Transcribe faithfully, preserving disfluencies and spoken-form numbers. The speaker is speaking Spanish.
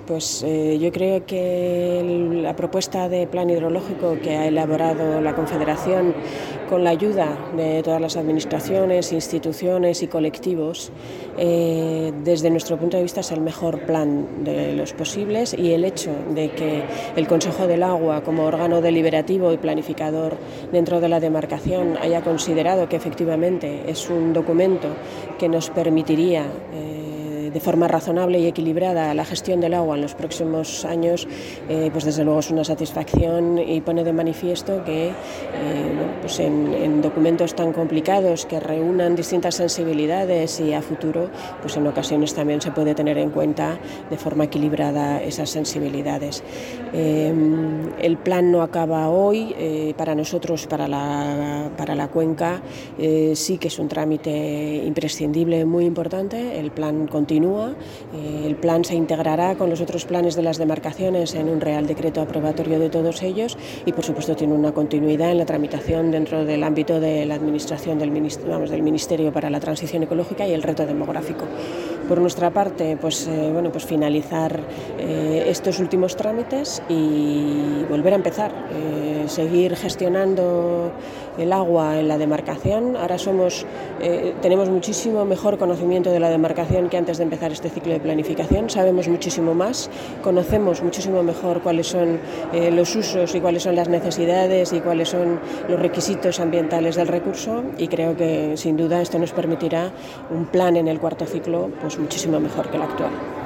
Pues eh, yo creo que el, la propuesta de plan hidrológico que ha elaborado la Confederación con la ayuda de todas las administraciones, instituciones y colectivos, eh, desde nuestro punto de vista es el mejor plan de los posibles, y el hecho de que el Consejo del Agua, como órgano deliberativo y planificador dentro de la demarcación, haya considerado que efectivamente es un documento que nos permitiría eh, de forma razonable y equilibrada la gestión del agua en los próximos años, eh, pues desde luego es una satisfacción, y pone de manifiesto que eh, bueno, pues en, en documentos tan complicados que reúnan distintas sensibilidades y a futuro, pues en ocasiones también se puede tener en cuenta de forma equilibrada esas sensibilidades. Eh, el plan no acaba hoy, eh, para nosotros, para la, para la cuenca, eh, sí que es un trámite imprescindible, muy importante. El plan continúa. Eh, el plan se integrará con los otros planes de las demarcaciones en un Real Decreto aprobatorio de todos ellos, y por supuesto tiene una continuidad en la tramitación dentro del ámbito de la administración del Ministerio, vamos, del Ministerio para la Transición Ecológica y el Reto Demográfico. Por nuestra parte, pues, eh, bueno, pues finalizar eh, estos últimos trámites y volver a empezar, eh, seguir gestionando el agua en la demarcación. Ahora somos, eh, tenemos muchísimo mejor conocimiento de la demarcación que antes de empezar este ciclo de planificación. Sabemos muchísimo más, conocemos muchísimo mejor cuáles son eh, los usos y cuáles son las necesidades y cuáles son los requisitos ambientales del recurso, y creo que sin duda esto nos permitirá un plan en el cuarto ciclo pues muchísimo mejor que el actual.